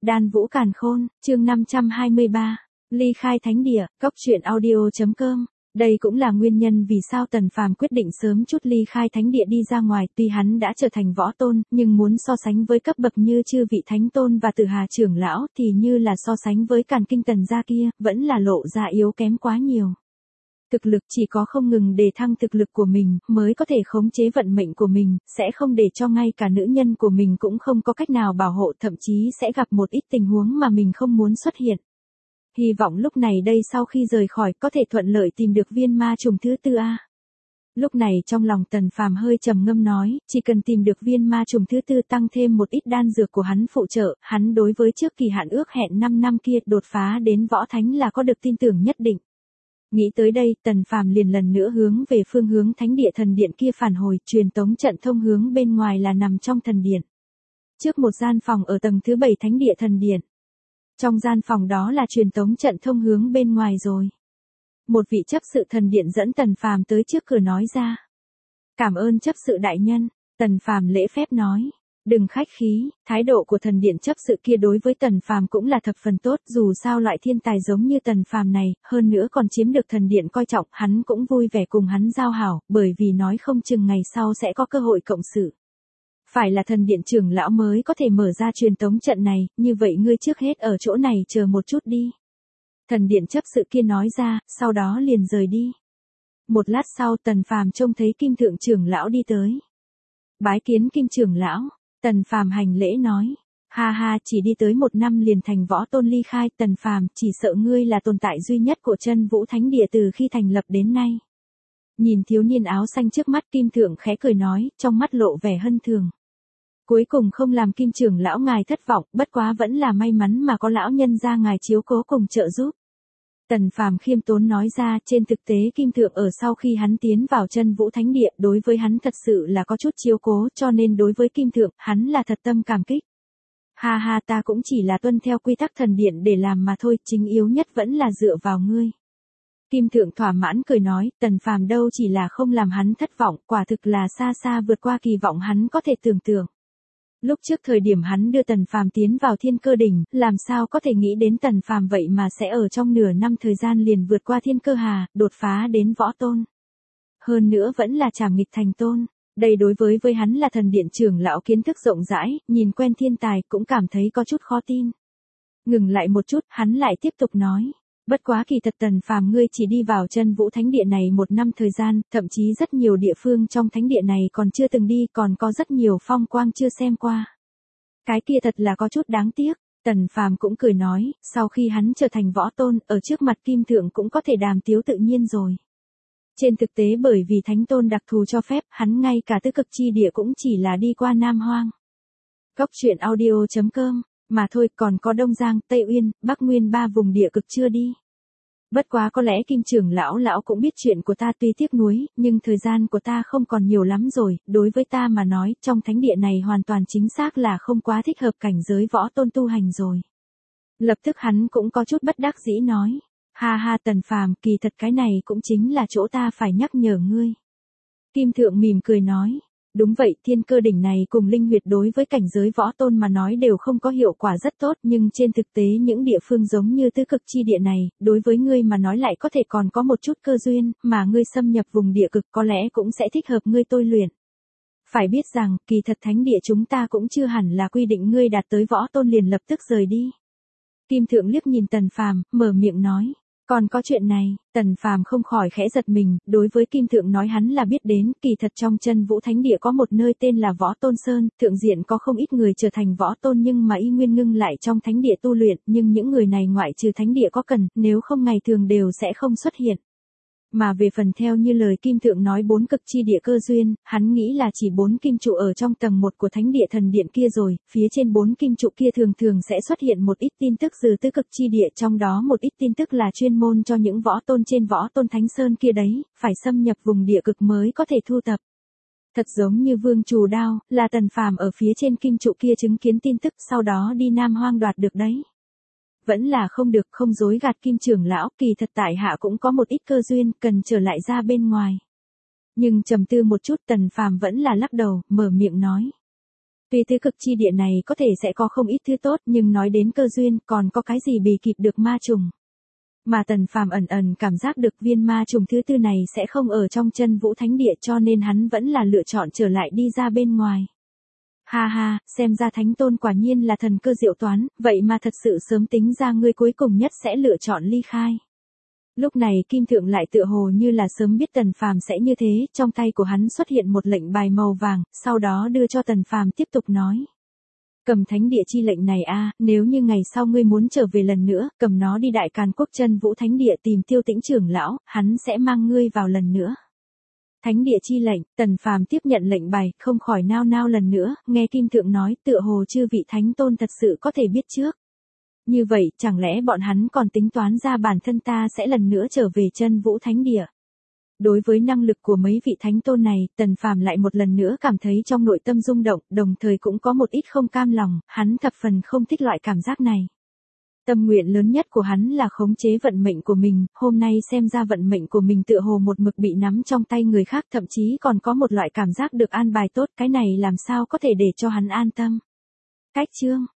Đan Vũ Càn Khôn, chương 523, ly khai thánh địa, cóc truyện audio.com. Đây cũng là nguyên nhân vì sao Tần Phàm quyết định sớm chút ly khai thánh địa đi ra ngoài, tuy hắn đã trở thành võ tôn, nhưng muốn so sánh với cấp bậc như chư vị thánh tôn và Tử Hà trưởng lão thì như là so sánh với Càn Kinh Tần gia kia, vẫn là lộ ra yếu kém quá nhiều. Thực lực chỉ có không ngừng đề thăng thực lực của mình, mới có thể khống chế vận mệnh của mình, sẽ không để cho ngay cả nữ nhân của mình cũng không có cách nào bảo hộ, thậm chí sẽ gặp một ít tình huống mà mình không muốn xuất hiện. Hy vọng lúc này đây sau khi rời khỏi có thể thuận lợi tìm được viên ma trùng thứ tư a. Lúc này trong lòng Tần Phàm hơi trầm ngâm nói, chỉ cần tìm được viên ma trùng thứ tư tăng thêm một ít đan dược của hắn phụ trợ, hắn đối với trước kỳ hạn ước hẹn 5 năm kia đột phá đến võ thánh là có được tin tưởng nhất định. Nghĩ tới đây, Tần Phàm liền lần nữa hướng về phương hướng thánh địa thần điện kia phản hồi, truyền tống trận thông hướng bên ngoài là nằm trong thần điện. Trước một gian phòng ở tầng thứ 7 thánh địa thần điện. Trong gian phòng đó là truyền tống trận thông hướng bên ngoài rồi. Một vị chấp sự thần điện dẫn Tần Phàm tới trước cửa nói ra. Cảm ơn chấp sự đại nhân, Tần Phàm lễ phép nói. Đừng khách khí, thái độ của thần điện chấp sự kia đối với Tần Phàm cũng là thập phần tốt, dù sao loại thiên tài giống như Tần Phàm này, hơn nữa còn chiếm được thần điện coi trọng, hắn cũng vui vẻ cùng hắn giao hảo, bởi vì nói không chừng ngày sau sẽ có cơ hội cộng sự. Phải là thần điện trưởng lão mới có thể mở ra truyền tống trận này, như vậy ngươi trước hết ở chỗ này chờ một chút đi. Thần điện chấp sự kia nói ra, sau đó liền rời đi. Một lát sau Tần Phàm trông thấy Kim Thượng trưởng lão đi tới. Bái kiến Kim trưởng lão. Tần Phàm hành lễ nói, ha ha, chỉ đi tới 1 năm liền thành võ tôn ly khai, Tần Phàm, chỉ sợ ngươi là tồn tại duy nhất của Chân Vũ Thánh Địa từ khi thành lập đến nay. Nhìn thiếu niên áo xanh trước mắt, Kim Thượng khẽ cười nói, trong mắt lộ vẻ hân thường. Cuối cùng không làm Kim trưởng lão ngài thất vọng, bất quá vẫn là may mắn mà có lão nhân gia ngài chiếu cố cùng trợ giúp. Tần Phàm khiêm tốn nói ra, trên thực tế Kim Thượng ở sau khi hắn tiến vào Chân Vũ Thánh Địa, đối với hắn thật sự là có chút chiếu cố, cho nên đối với Kim Thượng, hắn là thật tâm cảm kích. Ha ha, ta cũng chỉ là tuân theo quy tắc thần điện để làm mà thôi, chính yếu nhất vẫn là dựa vào ngươi. Kim Thượng thỏa mãn cười nói, Tần Phàm đâu chỉ là không làm hắn thất vọng, quả thực là xa xa vượt qua kỳ vọng hắn có thể tưởng tượng. Lúc trước thời điểm hắn đưa Tần Phàm tiến vào Thiên Cơ Đỉnh, làm sao có thể nghĩ đến Tần Phàm vậy mà sẽ ở trong nửa năm thời gian liền vượt qua Thiên Cơ Hà, đột phá đến võ tôn. Hơn nữa vẫn là trảm nghịch thành tôn. Đây đối với hắn là thần điện trưởng lão kiến thức rộng rãi, nhìn quen thiên tài cũng cảm thấy có chút khó tin. Ngừng lại một chút, hắn lại tiếp tục nói. Bất quá kỳ thật Tần Phàm ngươi chỉ đi vào Chân Vũ Thánh Địa này 1 năm thời gian, thậm chí rất nhiều địa phương trong thánh địa này còn chưa từng đi, còn có rất nhiều phong quang chưa xem qua. Cái kia thật là có chút đáng tiếc. Tần Phàm cũng cười nói, sau khi hắn trở thành võ tôn, ở trước mặt Kim Thượng cũng có thể đàm tiếu tự nhiên rồi. Trên thực tế bởi vì thánh tôn đặc thù cho phép, hắn ngay cả tứ cực chi địa cũng chỉ là đi qua Nam Hoang. Cóc truyện audio.com. Mà thôi, còn có Đông Giang, Tây Uyên, Bắc Nguyên 3 vùng địa cực chưa đi. Bất quá có lẽ Kim trưởng lão cũng biết chuyện của ta, tuy tiếc nuối, nhưng thời gian của ta không còn nhiều lắm rồi, đối với ta mà nói, trong thánh địa này hoàn toàn chính xác là không quá thích hợp cảnh giới võ tôn tu hành rồi. Lập tức hắn cũng có chút bất đắc dĩ nói, ha ha Tần Phàm, kỳ thật cái này cũng chính là chỗ ta phải nhắc nhở ngươi. Kim Thượng mỉm cười nói. Đúng vậy, Thiên Cơ Đỉnh này cùng linh huyệt đối với cảnh giới võ tôn mà nói đều không có hiệu quả rất tốt, nhưng trên thực tế những địa phương giống như tứ cực chi địa này, đối với ngươi mà nói lại có thể còn có một chút cơ duyên, mà ngươi xâm nhập vùng địa cực có lẽ cũng sẽ thích hợp ngươi tôi luyện. Phải biết rằng, kỳ thật thánh địa chúng ta cũng chưa hẳn là quy định ngươi đạt tới võ tôn liền lập tức rời đi. Kim Thượng liếc nhìn Tần Phàm, mở miệng nói. Còn có chuyện này, Tần Phàm không khỏi khẽ giật mình, đối với Kim Thượng nói hắn là biết đến, kỳ thật trong Chân Vũ Thánh Địa có một nơi tên là Võ Tôn Sơn, thượng diện có không ít người trở thành võ tôn nhưng mà y nguyên ngưng lại trong thánh địa tu luyện, nhưng những người này ngoại trừ thánh địa có cần, nếu không ngày thường đều sẽ không xuất hiện. Mà về phần theo như lời Kim Thượng nói 4 cực chi địa cơ duyên, hắn nghĩ là chỉ 4 kim trụ ở trong tầng 1 của thánh địa thần điện kia rồi, phía trên 4 kim trụ kia thường thường sẽ xuất hiện một ít tin tức từ tứ cực chi địa, trong đó một ít tin tức là chuyên môn cho những võ tôn trên Võ Tôn Thánh Sơn kia đấy, phải xâm nhập vùng địa cực mới có thể thu thập. Thật giống như Vương Trù Đao, là Tần Phàm ở phía trên kim trụ kia chứng kiến tin tức sau đó đi Nam Hoang đoạt được đấy. Vẫn là không được, không dối gạt Kim trưởng lão, kỳ thật tại hạ cũng có một ít cơ duyên, cần trở lại ra bên ngoài. Nhưng trầm tư một chút Tần Phàm vẫn là lắc đầu, mở miệng nói. Tuy tứ cực chi địa này có thể sẽ có không ít thứ tốt, nhưng nói đến cơ duyên, còn có cái gì bì kịp được ma trùng. Mà Tần Phàm ẩn ẩn cảm giác được viên ma trùng thứ tư này sẽ không ở trong Chân Vũ Thánh Địa, cho nên hắn vẫn là lựa chọn trở lại đi ra bên ngoài. Ha ha, xem ra Thánh Tôn quả nhiên là thần cơ diệu toán, vậy mà thật sự sớm tính ra ngươi cuối cùng nhất sẽ lựa chọn ly khai. Lúc này Kim Thượng lại tựa hồ như là sớm biết Tần Phàm sẽ như thế, trong tay của hắn xuất hiện một lệnh bài màu vàng, sau đó đưa cho Tần Phàm tiếp tục nói. Cầm thánh địa chi lệnh này a, nếu như ngày sau ngươi muốn trở về lần nữa, cầm nó đi Đại Càn Quốc Chân Vũ Thánh Địa tìm Tiêu Tĩnh trưởng lão, hắn sẽ mang ngươi vào lần nữa. Thánh địa chi lệnh, Tần Phàm tiếp nhận lệnh bài, không khỏi nao nao lần nữa, nghe Kim Thượng nói, tựa hồ chư vị thánh tôn thật sự có thể biết trước. Như vậy, chẳng lẽ bọn hắn còn tính toán ra bản thân ta sẽ lần nữa trở về Chân Vũ Thánh Địa? Đối với năng lực của mấy vị thánh tôn này, Tần Phàm lại một lần nữa cảm thấy trong nội tâm rung động, đồng thời cũng có một ít không cam lòng, hắn thập phần không thích loại cảm giác này. Tâm nguyện lớn nhất của hắn là khống chế vận mệnh của mình, hôm nay xem ra vận mệnh của mình tựa hồ một mực bị nắm trong tay người khác, thậm chí còn có một loại cảm giác được an bài tốt, cái này làm sao có thể để cho hắn an tâm. Cách chương